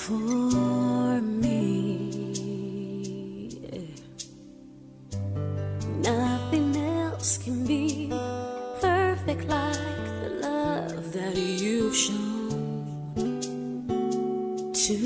for me. Nothing else can be perfect like the love that you've shown to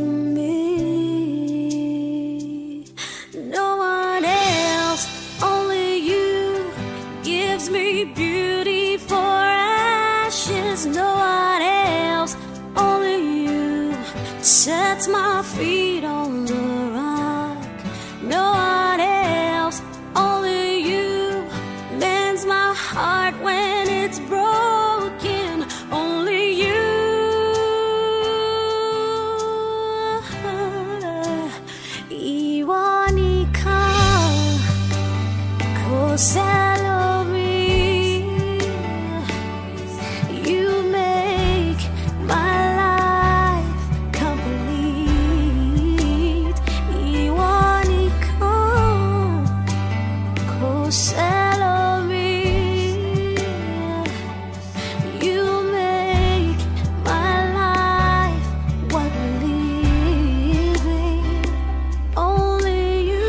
me. No one else, only you, gives me beauty for ashes. No one else, only you, sets my feet on the rock. No one else, only you, mends my heart when it's broken. Only you. Iwanika koselomi. You make my life complete. Iwanika koselomi. You make my life worth living. Only you.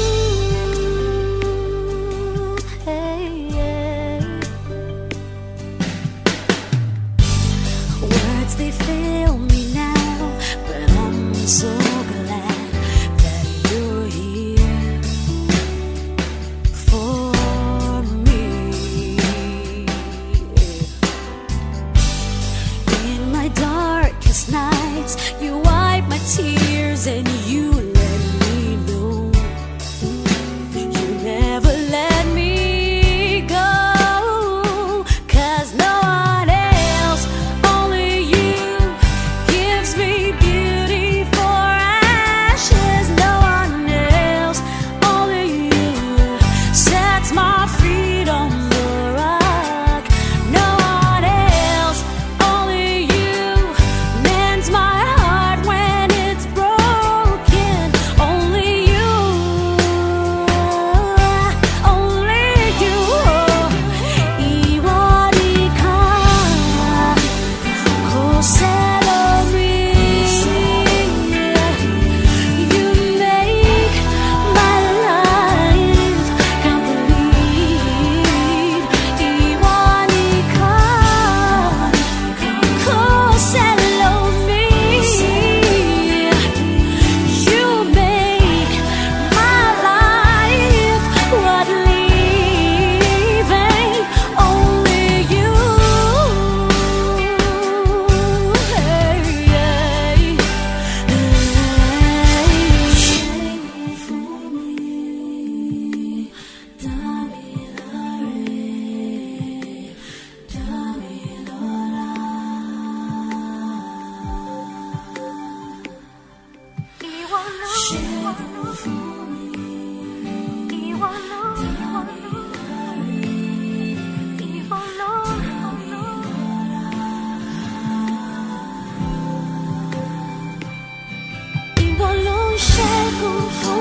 Hey, yeah. Words, they fail me now, but I'm so glad that you're here for me. In my darkest nights, you wipe my tears and you let me know you never let me go. 'Cause no one else, only you, gives me beauty for ashes. No one else, only you, sets my feet on the rock. No one else, only you, mends my heart when it's broken. Only you, only you. Iwanika koselomi. You make my life complete. Iwanika koselomi. You make my life worth living. Only you. Hey, yeah. Share